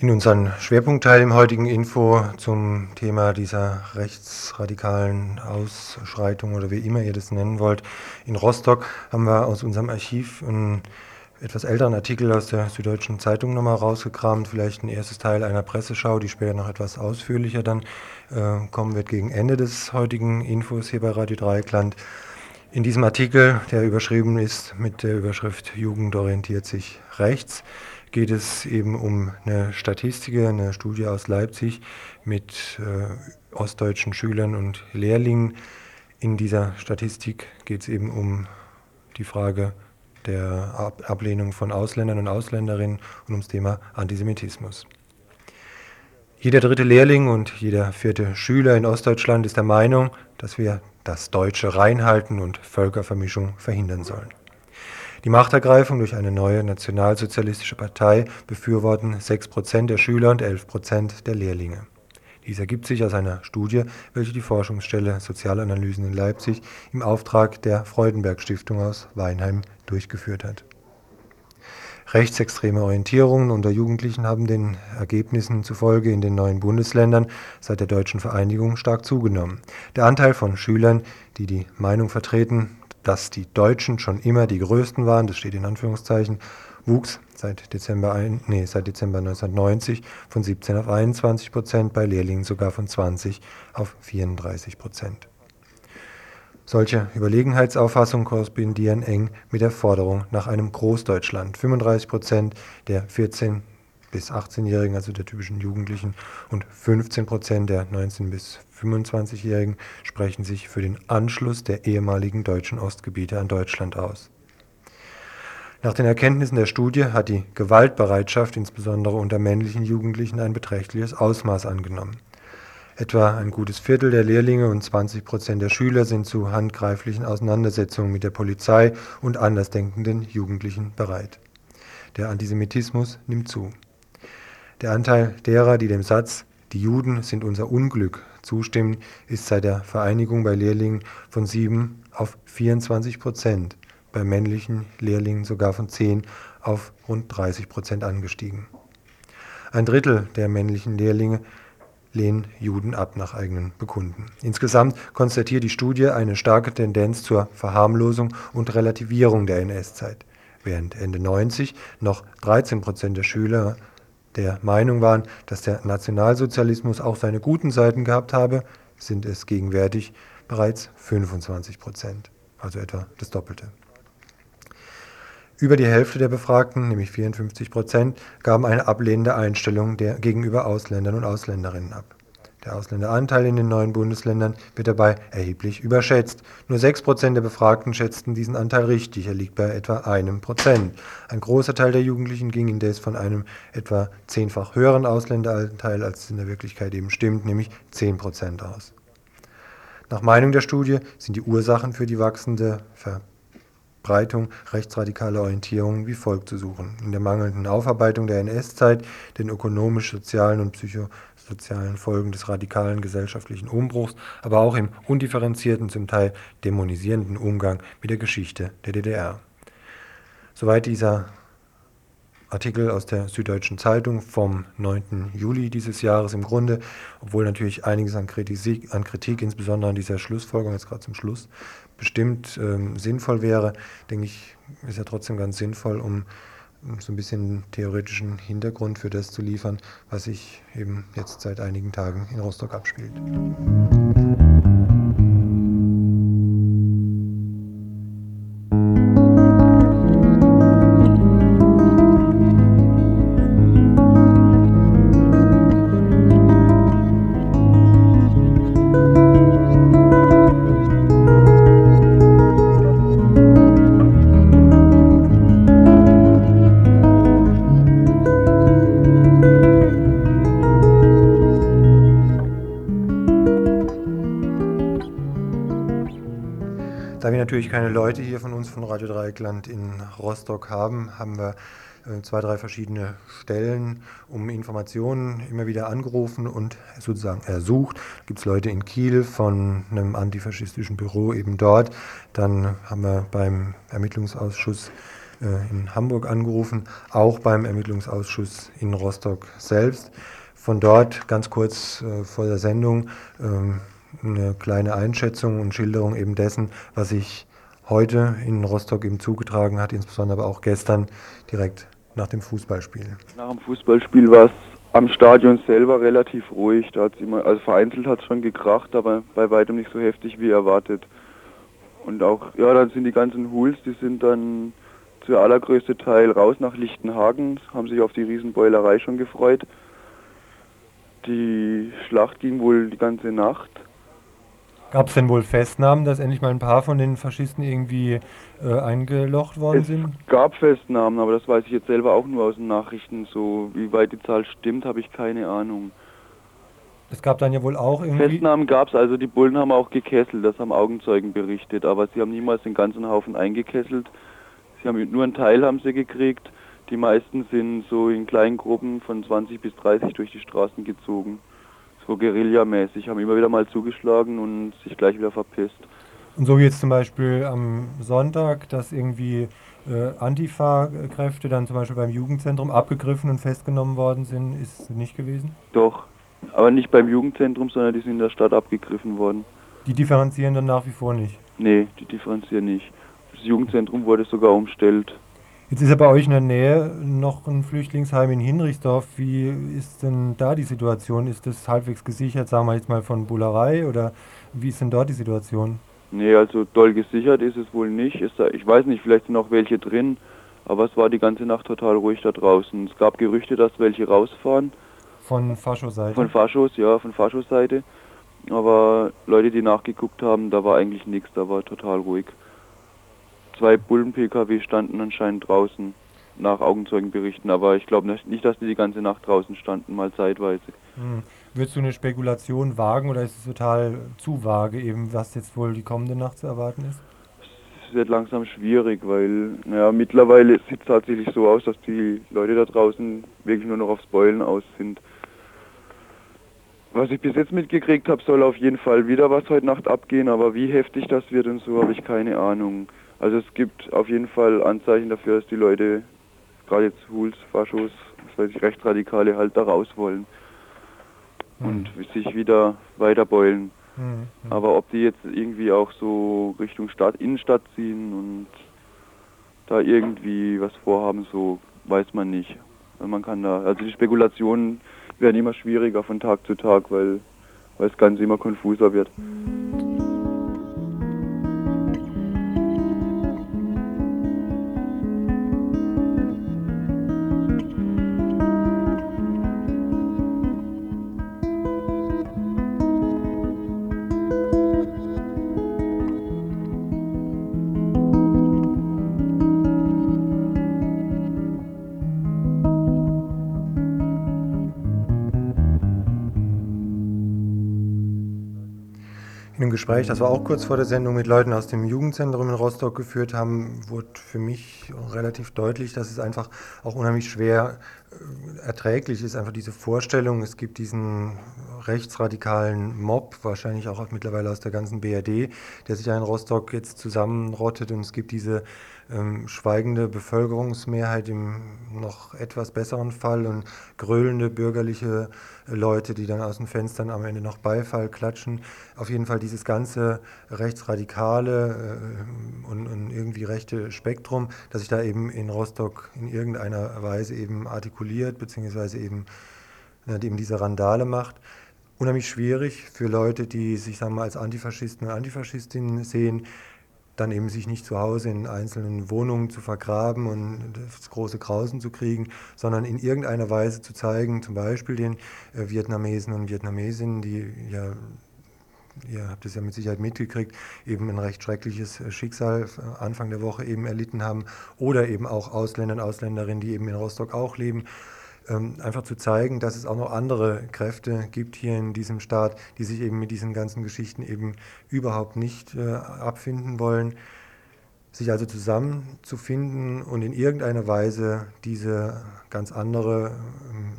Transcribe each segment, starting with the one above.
In unserem Schwerpunktteil im heutigen Info zum Thema dieser rechtsradikalen Ausschreitung oder wie immer ihr das nennen wollt, in Rostock haben wir aus unserem Archiv einen etwas älteren Artikel aus der Süddeutschen Zeitung nochmal rausgekramt, vielleicht ein erstes Teil einer Presseschau, die später noch etwas ausführlicher dann kommen wird gegen Ende des heutigen Infos hier bei Radio Dreieckland. In diesem Artikel, der überschrieben ist mit der Überschrift Jugend orientiert sich rechts, geht es eben um eine Statistik, eine Studie aus Leipzig mit ostdeutschen Schülern und Lehrlingen. In dieser Statistik geht es eben um die Frage der Ablehnung von Ausländern und Ausländerinnen und ums Thema Antisemitismus. Jeder dritte Lehrling und jeder vierte Schüler in Ostdeutschland ist der Meinung, dass wir das Deutsche reinhalten und Völkervermischung verhindern sollen. Die Machtergreifung durch eine neue nationalsozialistische Partei befürworten 6% der Schüler und 11% der Lehrlinge. Dies ergibt sich aus einer Studie, welche die Forschungsstelle Sozialanalysen in Leipzig im Auftrag der Freudenberg-Stiftung aus Weinheim durchgeführt hat. Rechtsextreme Orientierungen unter Jugendlichen haben den Ergebnissen zufolge in den neuen Bundesländern seit der deutschen Vereinigung stark zugenommen. Der Anteil von Schülern, die die Meinung vertreten, dass die Deutschen schon immer die Größten waren, das steht in Anführungszeichen, wuchs seit Dezember 1990 von 17 auf 21%, bei Lehrlingen sogar von 20 auf 34%. Solche Überlegenheitsauffassungen korrespondieren eng mit der Forderung nach einem Großdeutschland. 35% der 14- bis 18-Jährigen, also der typischen Jugendlichen, und 15% der 19- bis 25-Jährigen sprechen sich für den Anschluss der ehemaligen deutschen Ostgebiete an Deutschland aus. Nach den Erkenntnissen der Studie hat die Gewaltbereitschaft insbesondere unter männlichen Jugendlichen ein beträchtliches Ausmaß angenommen. Etwa ein gutes Viertel der Lehrlinge und 20% der Schüler sind zu handgreiflichen Auseinandersetzungen mit der Polizei und andersdenkenden Jugendlichen bereit. Der Antisemitismus nimmt zu. Der Anteil derer, die dem Satz „Die Juden sind unser Unglück" zustimmen, ist seit der Vereinigung bei Lehrlingen von 7 auf 24%, bei männlichen Lehrlingen sogar von 10 auf rund 30% angestiegen. Ein Drittel der männlichen Lehrlinge lehnen Juden ab nach eigenen Bekunden. Insgesamt konstatiert die Studie eine starke Tendenz zur Verharmlosung und Relativierung der NS-Zeit. Während Ende 90 noch 13% der Schüler der Meinung waren, dass der Nationalsozialismus auch seine guten Seiten gehabt habe, sind es gegenwärtig bereits 25%, also etwa das Doppelte. Über die Hälfte der Befragten, nämlich 54%, gaben eine ablehnende Einstellung gegenüber Ausländern und Ausländerinnen ab. Der Ausländeranteil in den neuen Bundesländern wird dabei erheblich überschätzt. Nur 6% der Befragten schätzten diesen Anteil richtig, er liegt bei etwa 1%. Ein großer Teil der Jugendlichen ging indes von einem etwa 10-fach höheren Ausländeranteil, als es in der Wirklichkeit eben stimmt, nämlich 10% aus. Nach Meinung der Studie sind die Ursachen für die wachsende Verbreitung rechtsradikaler Orientierungen wie folgt zu suchen: in der mangelnden Aufarbeitung der NS-Zeit, den ökonomisch-sozialen und psychosozialen Folgen des radikalen gesellschaftlichen Umbruchs, aber auch im undifferenzierten, zum Teil dämonisierenden Umgang mit der Geschichte der DDR. Soweit dieser Artikel aus der Süddeutschen Zeitung vom 9. Juli dieses Jahres. Im Grunde, obwohl natürlich einiges an Kritik, insbesondere an dieser Schlussfolgerung, jetzt gerade zum Schluss, bestimmt sinnvoll wäre, denke ich, ist ja trotzdem ganz sinnvoll, um so ein bisschen theoretischen Hintergrund für das zu liefern, was sich eben jetzt seit einigen Tagen in Rostock abspielt. Da wir natürlich keine Leute hier von uns von Radio Dreieckland in Rostock haben, haben wir 2, 3 verschiedene Stellen um Informationen immer wieder angerufen und sozusagen ersucht. Gibt es Leute in Kiel von einem antifaschistischen Büro eben dort. Dann haben wir beim Ermittlungsausschuss in Hamburg angerufen, auch beim Ermittlungsausschuss in Rostock selbst. Von dort ganz kurz vor der Sendung eine kleine Einschätzung und Schilderung eben dessen, was sich heute in Rostock eben zugetragen hat, insbesondere aber auch gestern direkt nach dem Fußballspiel. Nach dem Fußballspiel war es am Stadion selber relativ ruhig. Da hat's immer, also vereinzelt hat es schon gekracht, aber bei weitem nicht so heftig wie erwartet. Und auch, ja, dann sind die ganzen Hools, die sind dann der allergrößte Teil raus nach Lichtenhagen, haben sich auf die Riesenbeulerei schon gefreut. Die Schlacht ging wohl die ganze Nacht. Gab es denn wohl Festnahmen, dass endlich mal ein paar von den Faschisten irgendwie eingelocht worden sind? Es gab Festnahmen, aber das weiß ich jetzt selber auch nur aus den Nachrichten. So, wie weit die Zahl stimmt, habe ich keine Ahnung. Es gab dann ja wohl auch irgendwie... Festnahmen gab es, also die Bullen haben auch gekesselt, das haben Augenzeugen berichtet, aber sie haben niemals den ganzen Haufen eingekesselt. Sie haben nur einen Teil haben sie gekriegt. Die meisten sind so in kleinen Gruppen von 20 bis 30 durch die Straßen gezogen. So guerillamäßig, haben immer wieder mal zugeschlagen und sich gleich wieder verpisst. Und so wie jetzt zum Beispiel am Sonntag, dass irgendwie Antifa-Kräfte dann zum Beispiel beim Jugendzentrum abgegriffen und festgenommen worden sind, ist nicht gewesen? Doch, aber nicht beim Jugendzentrum, sondern die sind in der Stadt abgegriffen worden. Die differenzieren dann nach wie vor nicht? Nee, die differenzieren nicht. Das Jugendzentrum wurde sogar umstellt. Jetzt ist ja bei euch in der Nähe noch ein Flüchtlingsheim in Hinrichsdorf. Wie ist denn da die Situation? Ist das halbwegs gesichert, sagen wir jetzt mal von Bullerei, oder wie ist denn dort die Situation? Nee, also doll gesichert ist es wohl nicht. Ich weiß nicht, vielleicht sind auch welche drin, aber es war die ganze Nacht total ruhig da draußen. Es gab Gerüchte, dass welche rausfahren. Von Fascho-Seite? Von Faschos, ja, von Faschos-Seite. Aber Leute, die nachgeguckt haben, da war eigentlich nichts, da war total ruhig. 2 Bullen-PKW standen anscheinend draußen, nach Augenzeugenberichten, aber ich glaube nicht, dass die ganze Nacht draußen standen, mal zeitweise. Würdest du eine Spekulation wagen oder ist es total zu vage, eben was jetzt wohl die kommende Nacht zu erwarten ist? Es wird langsam schwierig, weil mittlerweile sieht es tatsächlich so aus, dass die Leute da draußen wirklich nur noch aufs Beulen aus sind. Was ich bis jetzt mitgekriegt habe, soll auf jeden Fall wieder was heute Nacht abgehen, aber wie heftig das wird und so, habe ich keine Ahnung. Also es gibt auf jeden Fall Anzeichen dafür, dass die Leute, gerade jetzt Hools, Faschos, was weiß ich, Rechtsradikale halt da raus wollen und sich wieder weiter beulen. Aber ob die jetzt irgendwie auch so Richtung Innenstadt ziehen und da irgendwie was vorhaben, so weiß man nicht. Man kann also die Spekulationen werden immer schwieriger von Tag zu Tag, weil das Ganze immer konfuser wird. In einem Gespräch, das wir auch kurz vor der Sendung mit Leuten aus dem Jugendzentrum in Rostock geführt haben, wurde für mich relativ deutlich, dass es einfach auch unheimlich schwer erträglich ist, einfach diese Vorstellung, es gibt diesen rechtsradikalen Mob, wahrscheinlich auch mittlerweile aus der ganzen BRD, der sich ja in Rostock jetzt zusammenrottet, und es gibt diese schweigende Bevölkerungsmehrheit im noch etwas besseren Fall und gröhlende bürgerliche Leute, die dann aus den Fenstern am Ende noch Beifall klatschen. Auf jeden Fall dieses ganze rechtsradikale und irgendwie rechte Spektrum, das sich da eben in Rostock in irgendeiner Weise eben artikuliert, beziehungsweise eben diese Randale macht. Unheimlich schwierig für Leute, die sich, sagen wir mal, als Antifaschisten und Antifaschistinnen sehen, dann eben sich nicht zu Hause in einzelnen Wohnungen zu vergraben und das große Grausen zu kriegen, sondern in irgendeiner Weise zu zeigen, zum Beispiel den Vietnamesen und Vietnamesinnen, die ja, ihr habt es ja mit Sicherheit mitgekriegt, eben ein recht schreckliches Schicksal Anfang der Woche eben erlitten haben, oder eben auch Ausländer und Ausländerinnen, die eben in Rostock auch leben. Einfach zu zeigen, dass es auch noch andere Kräfte gibt hier in diesem Staat, die sich eben mit diesen ganzen Geschichten eben überhaupt nicht abfinden wollen, sich also zusammenzufinden und in irgendeiner Weise diese ganz andere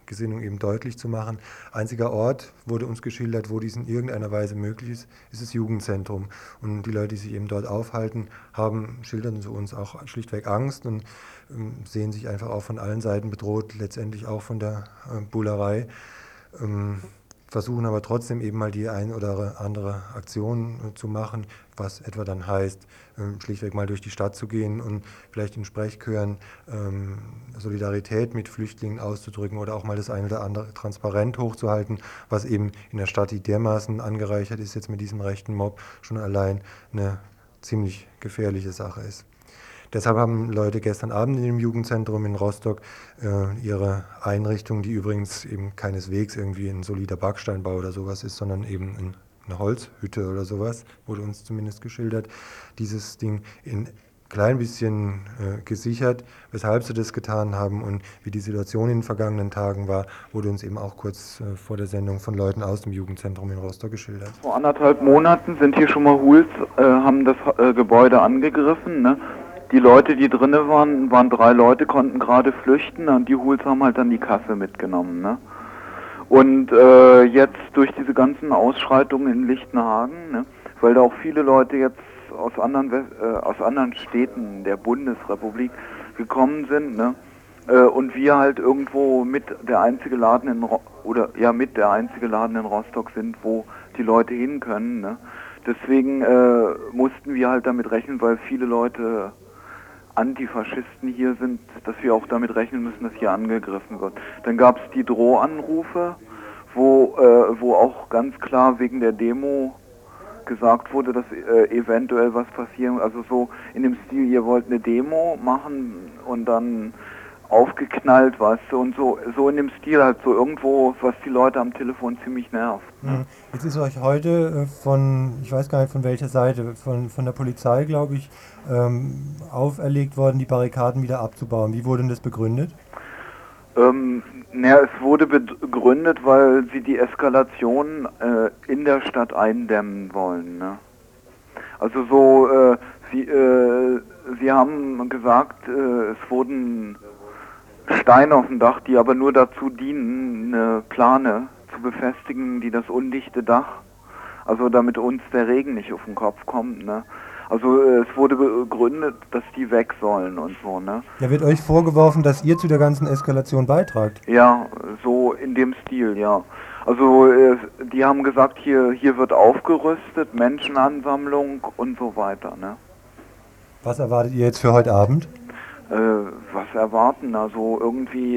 Gesinnung eben deutlich zu machen. Einziger Ort wurde uns geschildert, wo dies in irgendeiner Weise möglich ist, ist das Jugendzentrum. Und die Leute, die sich eben dort aufhalten, schildern zu uns auch schlichtweg Angst und sehen sich einfach auch von allen Seiten bedroht, letztendlich auch von der Bullerei. Versuchen aber trotzdem eben mal die ein oder andere Aktion zu machen, was etwa dann heißt, schlichtweg mal durch die Stadt zu gehen und vielleicht in Sprechchören Solidarität mit Flüchtlingen auszudrücken oder auch mal das eine oder andere Transparent hochzuhalten, was eben in der Stadt, die dermaßen angereichert ist jetzt mit diesem rechten Mob, schon allein eine ziemlich gefährliche Sache ist. Deshalb haben Leute gestern Abend in dem Jugendzentrum in Rostock ihre Einrichtung, die übrigens eben keineswegs irgendwie ein solider Backsteinbau oder sowas ist, sondern eben eine Holzhütte oder sowas, wurde uns zumindest geschildert, dieses Ding in klein bisschen gesichert. Weshalb sie das getan haben und wie die Situation in den vergangenen Tagen war, wurde uns eben auch kurz vor der Sendung von Leuten aus dem Jugendzentrum in Rostock geschildert. Vor 1,5 Monaten sind hier schon mal Huls, haben das Gebäude angegriffen, ne? Die Leute, die drinnen waren 3 Leute, konnten gerade flüchten und die Huls haben halt dann die Kasse mitgenommen, ne? Und jetzt durch diese ganzen Ausschreitungen in Lichtenhagen, ne, weil da auch viele Leute jetzt aus anderen Städten der Bundesrepublik gekommen sind, ne, und wir halt irgendwo mit der einzige Laden in Rostock sind, wo die Leute hin können, ne. Deswegen mussten wir halt damit rechnen, weil viele Leute Antifaschisten hier sind, dass wir auch damit rechnen müssen, dass hier angegriffen wird. Dann gab es die Drohanrufe, wo auch ganz klar wegen der Demo gesagt wurde, dass eventuell was passieren, also so in dem Stil, ihr wollt eine Demo machen und dann aufgeknallt, weißt du, und so in dem Stil halt so irgendwo, was die Leute am Telefon ziemlich nervt. Ne? Jetzt ist euch heute ich weiß gar nicht von welcher Seite, von der Polizei, glaube ich, auferlegt worden, die Barrikaden wieder abzubauen. Wie wurde denn das begründet? Es wurde begründet, weil sie die Eskalation in der Stadt eindämmen wollen. Ne? Also so, sie haben gesagt, es wurden Steine auf dem Dach, die aber nur dazu dienen, eine Plane zu befestigen, die das undichte Dach, also damit uns der Regen nicht auf den Kopf kommt, ne? Also es wurde begründet, dass die weg sollen und so, ne? Ja, wird euch vorgeworfen, dass ihr zu der ganzen Eskalation beitragt? Ja, so in dem Stil, ja. Also die haben gesagt, hier wird aufgerüstet, Menschenansammlung und so weiter, ne? Was erwartet ihr jetzt für heute Abend? Was erwarten? Also irgendwie,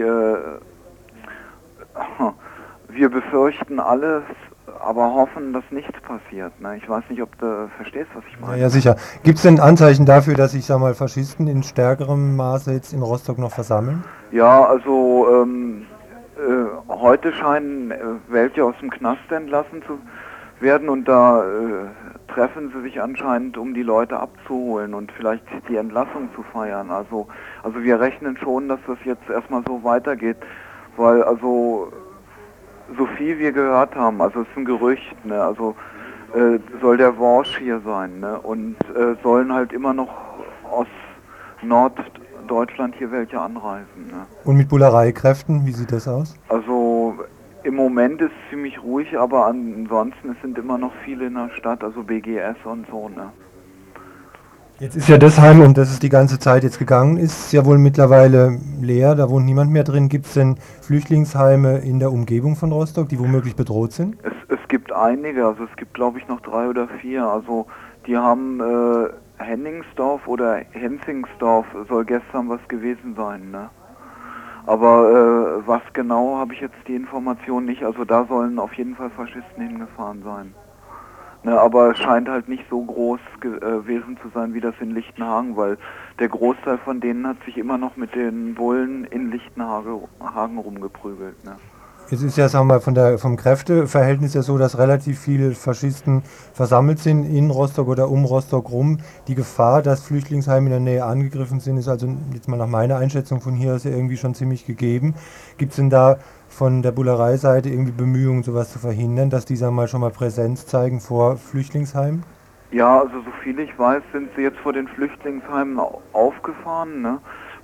wir befürchten alles, aber hoffen, dass nichts passiert. Ne? Ich weiß nicht, ob du verstehst, was ich meine. Ja, sicher. Gibt es denn Anzeichen dafür, dass sich, Faschisten in stärkerem Maße jetzt in Rostock noch versammeln? Ja, also heute scheinen welche aus dem Knast entlassen zu werden und da treffen sie sich anscheinend, um die Leute abzuholen und vielleicht die Entlassung zu feiern. Also wir rechnen schon, dass das jetzt erstmal so weitergeht, weil also so viel wir gehört haben, also es ist ein Gerücht, ne, also soll der Worsch hier sein, ne, und sollen halt immer noch aus Norddeutschland hier welche anreisen, ne. Und mit Bullereikräften, wie sieht das aus? Also im Moment ist es ziemlich ruhig, aber ansonsten es sind immer noch viele in der Stadt, also BGS und so, ne. Jetzt ist ja das Heim, um das es die ganze Zeit jetzt gegangen ist, ja wohl mittlerweile leer, da wohnt niemand mehr drin. Gibt es denn Flüchtlingsheime in der Umgebung von Rostock, die womöglich bedroht sind? Es gibt einige, also es gibt glaube ich noch 3 oder 4, also die haben Henningsdorf oder Hensingsdorf soll gestern was gewesen sein, ne? Aber was genau, habe ich jetzt die Information nicht, also da sollen auf jeden Fall Faschisten hingefahren sein. Ne, aber es scheint halt nicht so groß gewesen zu sein wie das in Lichtenhagen, weil der Großteil von denen hat sich immer noch mit den Bullen in Lichtenhagen rumgeprügelt. Ne. Es ist ja, vom Kräfteverhältnis ja so, dass relativ viele Faschisten versammelt sind in Rostock oder um Rostock rum. Die Gefahr, dass Flüchtlingsheime in der Nähe angegriffen sind, ist also jetzt mal nach meiner Einschätzung von hier aus ja irgendwie schon ziemlich gegeben. Gibt es denn da von der Bullereiseite irgendwie Bemühungen, sowas zu verhindern, dass die schon mal Präsenz zeigen vor Flüchtlingsheimen? Ja, also so viel ich weiß, sind sie jetzt vor den Flüchtlingsheimen aufgefahren, ne?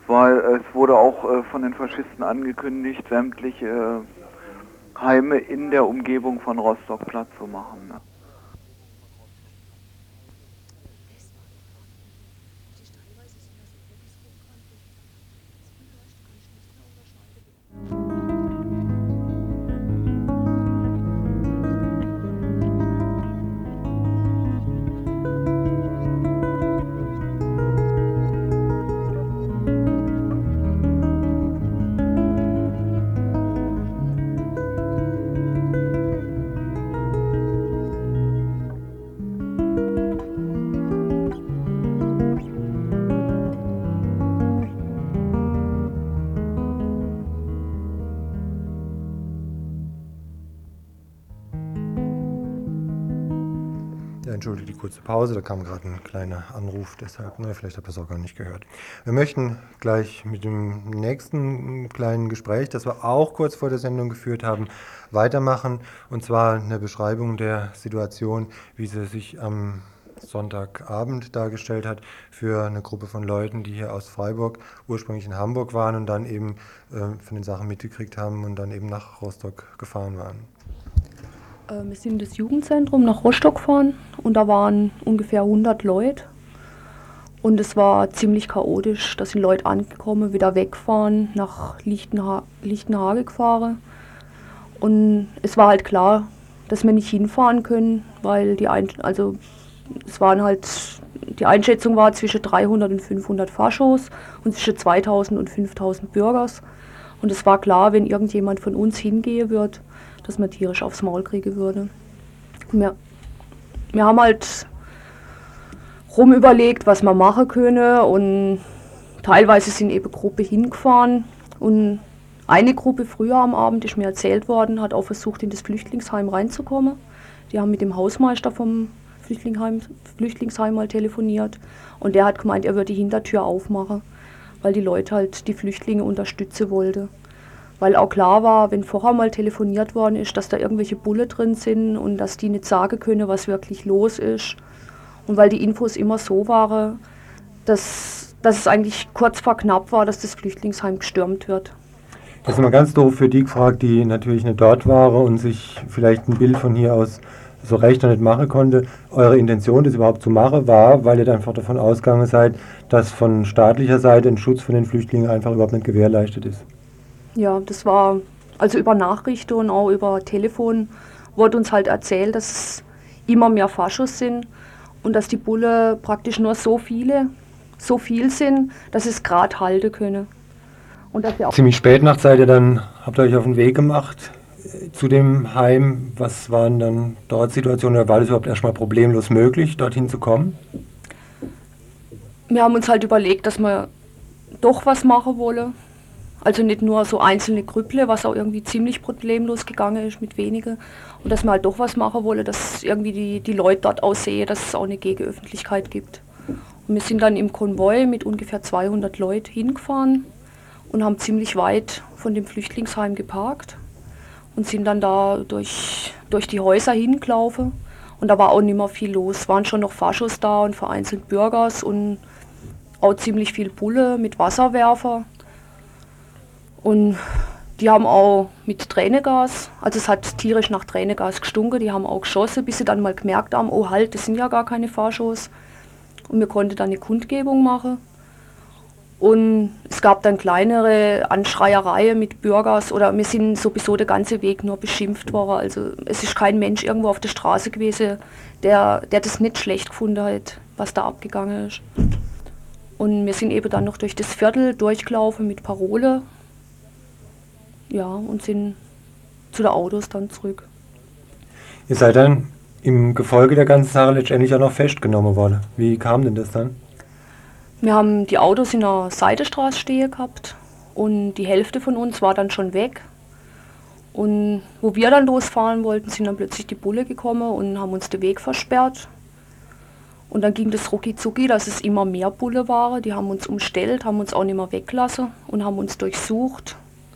weil es wurde auch von den Faschisten angekündigt, sämtliche Heime in der Umgebung von Rostock platt zu machen. Ne? Ja, entschuldige die kurze Pause, da kam gerade ein kleiner Anruf, deshalb, vielleicht habt ihr es auch gar nicht gehört. Wir möchten gleich mit dem nächsten kleinen Gespräch, das wir auch kurz vor der Sendung geführt haben, weitermachen. Und zwar eine Beschreibung der Situation, wie sie sich am Sonntagabend dargestellt hat für eine Gruppe von Leuten, die hier aus Freiburg ursprünglich in Hamburg waren und dann eben von den Sachen mitgekriegt haben und dann eben nach Rostock gefahren waren. Wir sind in das Jugendzentrum nach Rostock gefahren und da waren ungefähr 100 Leute. Und es war ziemlich chaotisch. Da sind Leute angekommen, wieder weggefahren, nach Lichtenhage gefahren. Und es war halt klar, dass wir nicht hinfahren können, weil die Einschätzung war zwischen 300 und 500 Faschos und zwischen 2000 und 5000 Bürgers. Und es war klar, wenn irgendjemand von uns hingehen wird, dass man tierisch aufs Maul kriegen würde. Wir haben halt rumüberlegt, was wir machen können und teilweise sind eben Gruppen hingefahren und eine Gruppe früher am Abend, ist mir erzählt worden, hat auch versucht, in das Flüchtlingsheim reinzukommen. Die haben mit dem Hausmeister vom Flüchtlingsheim mal telefoniert und der hat gemeint, er würde die Hintertür aufmachen, weil die Leute halt die Flüchtlinge unterstützen wollten. Weil auch klar war, wenn vorher mal telefoniert worden ist, dass da irgendwelche Bulle drin sind und dass die nicht sagen können, was wirklich los ist. Und weil die Infos immer so waren, dass es eigentlich kurz vor knapp war, dass das Flüchtlingsheim gestürmt wird. Das ist immer ganz doof für die gefragt, die natürlich nicht dort waren und sich vielleicht ein Bild von hier aus so recht noch nicht machen konnte. Eure Intention, das überhaupt zu machen, war, weil ihr einfach davon ausgegangen seid, dass von staatlicher Seite ein Schutz von den Flüchtlingen einfach überhaupt nicht gewährleistet ist. Ja, das war, also über Nachrichten und auch über Telefon wurde uns halt erzählt, dass es immer mehr Faschos sind und dass die Bulle praktisch nur so viel sind, dass sie es gerade halten können. Und dass auch ziemlich spät nachts habt ihr euch auf den Weg gemacht zu dem Heim. Was waren dann dort Situationen, oder war das überhaupt erstmal problemlos möglich, dorthin zu kommen? Wir haben uns halt überlegt, dass wir doch was machen wollen. Also nicht nur so einzelne Grüpple, was auch irgendwie ziemlich problemlos gegangen ist mit wenigen. Und dass wir halt doch was machen wollen, dass irgendwie die Leute dort aussehen, dass es auch eine Gegenöffentlichkeit gibt. Und wir sind dann im Konvoi mit ungefähr 200 Leuten hingefahren und haben ziemlich weit von dem Flüchtlingsheim geparkt und sind dann da durch die Häuser hingelaufen. Und da war auch nicht mehr viel los. Es waren schon noch Faschos da und vereinzelt Bürgers und auch ziemlich viel Bulle mit Wasserwerfer. Und die haben auch mit Tränengas, also es hat tierisch nach Tränengas gestunken, die haben auch geschossen, bis sie dann mal gemerkt haben, oh halt, das sind ja gar keine Faschos. Und wir konnten dann eine Kundgebung machen. Und es gab dann kleinere Anschreiereien mit Bürgers, oder wir sind sowieso der ganze Weg nur beschimpft worden. Also es ist kein Mensch irgendwo auf der Straße gewesen, der das nicht schlecht gefunden hat, was da abgegangen ist. Und wir sind eben dann noch durch das Viertel durchgelaufen mit Parole. Ja, und sind zu den Autos dann zurück. Ihr seid dann im Gefolge der ganzen Sache letztendlich auch noch festgenommen worden. Wie kam denn das dann? Wir haben die Autos in der Seidestraße stehen gehabt und die Hälfte von uns war dann schon weg. Und wo wir dann losfahren wollten, sind dann plötzlich die Bulle gekommen und haben uns den Weg versperrt. Und dann ging das rucki-zucki, dass es immer mehr Bulle waren. Die haben uns umstellt, haben uns auch nicht mehr weggelassen und haben uns durchsucht.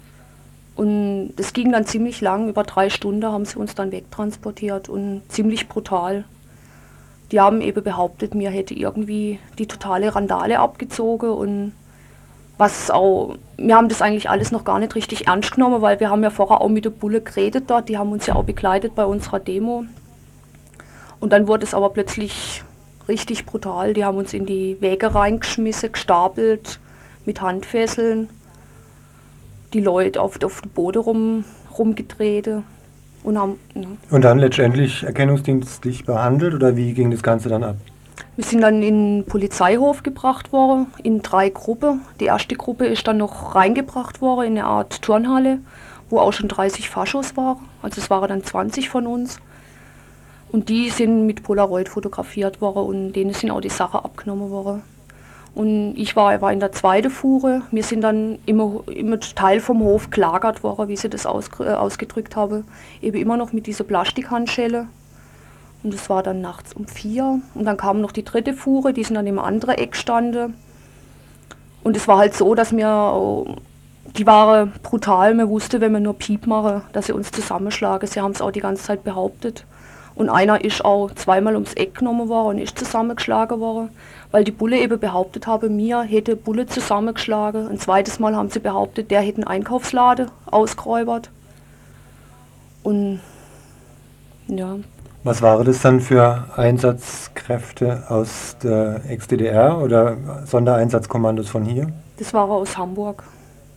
Und das ging dann ziemlich lang, über 3 Stunden haben sie uns dann wegtransportiert und ziemlich brutal. Die haben eben behauptet, mir hätte irgendwie die totale Randale abgezogen und wir haben das eigentlich alles noch gar nicht richtig ernst genommen, weil wir haben ja vorher auch mit der Bulle geredet dort, die haben uns ja auch begleitet bei unserer Demo. Und dann wurde es aber plötzlich richtig brutal, die haben uns in die Wege reingeschmissen, gestapelt, mit Handfesseln, die Leute auf den Boden rumgedreht und haben... Ja. Und dann letztendlich erkennungsdienstlich behandelt oder wie ging das Ganze dann ab? Wir sind dann in den Polizeihof gebracht worden, in 3 Gruppen. Die erste Gruppe ist dann noch reingebracht worden in eine Art Turnhalle, wo auch schon 30 Faschos waren. Also es waren dann 20 von uns. Und die sind mit Polaroid fotografiert worden und denen sind auch die Sachen abgenommen worden. Und ich war in der zweiten Fuhre. Wir sind dann immer Teil vom Hof gelagert worden, wie sie das ausgedrückt haben. Eben immer noch mit dieser Plastikhandschelle. Und das war dann nachts um 4. Und dann kam noch die dritte Fuhre, die sind dann im anderen Eck gestanden. Und es war halt so, dass die waren brutal. Man wusste, wenn wir nur Piep machen, dass sie uns zusammenschlagen. Sie haben es auch die ganze Zeit behauptet. Und einer ist auch zweimal ums Eck genommen worden und ist zusammengeschlagen worden, weil die Bulle eben behauptet habe, mir hätte Bulle zusammengeschlagen. Ein zweites Mal haben sie behauptet, der hätte einen Einkaufsladen ausgeräubert. Und ja. Was waren das dann für Einsatzkräfte aus der Ex-DDR oder Sondereinsatzkommandos von hier? Das war aus Hamburg.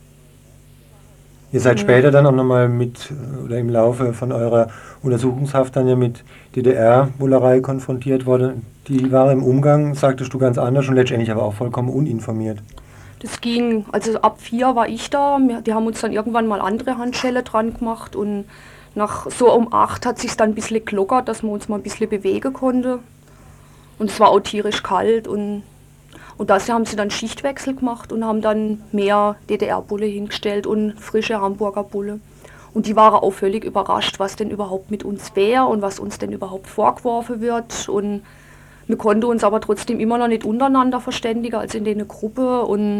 Ihr seid später dann auch nochmal oder im Laufe von eurer Untersuchungshaft dann ja mit DDR-Bullerei konfrontiert worden. Die war im Umgang, sagtest du, ganz anders und letztendlich aber auch vollkommen uninformiert. Das ging, also ab 4 war ich da, die haben uns dann irgendwann mal andere Handschellen dran gemacht und nach so um 8 hat es sich dann ein bisschen gelockert, dass man uns mal ein bisschen bewegen konnte. Und es war auch tierisch kalt und dafür haben sie dann Schichtwechsel gemacht und haben dann mehr DDR-Bulle hingestellt und frische Hamburger Bulle. Und die waren auch völlig überrascht, was denn überhaupt mit uns wäre und was uns denn überhaupt vorgeworfen wird. Und wir konnten uns aber trotzdem immer noch nicht untereinander verständigen, als in der Gruppe. Und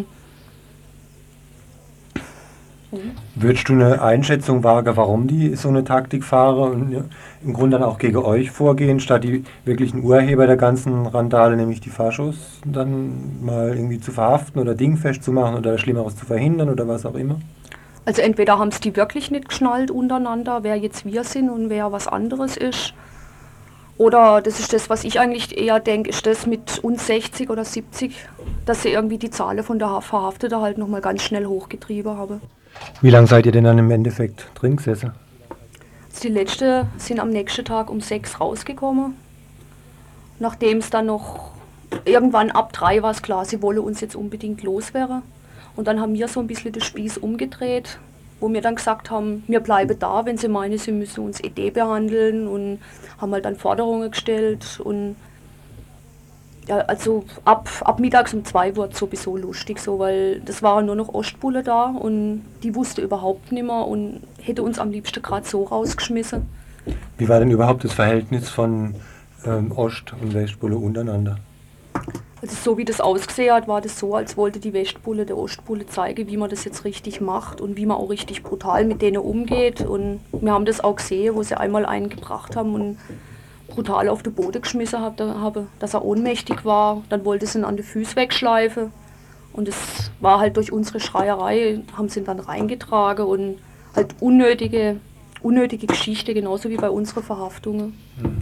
Würdest du eine Einschätzung wagen, warum die so eine Taktik fahren und im Grunde dann auch gegen euch vorgehen, statt die wirklichen Urheber der ganzen Randale, nämlich die Faschos, dann mal irgendwie zu verhaften oder dingfest zu machen oder Schlimmeres zu verhindern oder was auch immer? Also entweder haben es die wirklich nicht geschnallt untereinander, wer jetzt wir sind und wer was anderes ist. Oder das ist das, was ich eigentlich eher denke, ist das mit uns 60 oder 70, dass sie irgendwie die Zahlen von der Verhafteten halt nochmal ganz schnell hochgetrieben haben. Wie lange seid ihr denn dann im Endeffekt drin gesessen? Die letzten sind am nächsten Tag um 6 rausgekommen. Nachdem es dann noch irgendwann ab 3 war es klar, sie wollen uns jetzt unbedingt loswerden. Und dann haben wir so ein bisschen den Spieß umgedreht, wo wir dann gesagt haben, wir bleiben da, wenn sie meinen, sie müssen uns behandeln und haben halt dann Forderungen gestellt. Und ja, also ab mittags um 2 wurde es sowieso lustig, so, weil das waren nur noch Ostbulle da und die wusste überhaupt nicht mehr und hätte uns am liebsten gerade so rausgeschmissen. Wie war denn überhaupt das Verhältnis von Ost- und Westbulle untereinander? Also so wie das ausgesehen hat, war das so, als wollte die Westbulle der Ostbulle zeigen, wie man das jetzt richtig macht und wie man auch richtig brutal mit denen umgeht. Und wir haben das auch gesehen, wo sie einmal einen gebracht haben und brutal auf den Boden geschmissen habe, dass er ohnmächtig war. Dann wollte sie ihn an die Füße wegschleifen. Und es war halt durch unsere Schreierei, haben sie ihn dann reingetragen und halt unnötige Geschichte, genauso wie bei unseren Verhaftungen.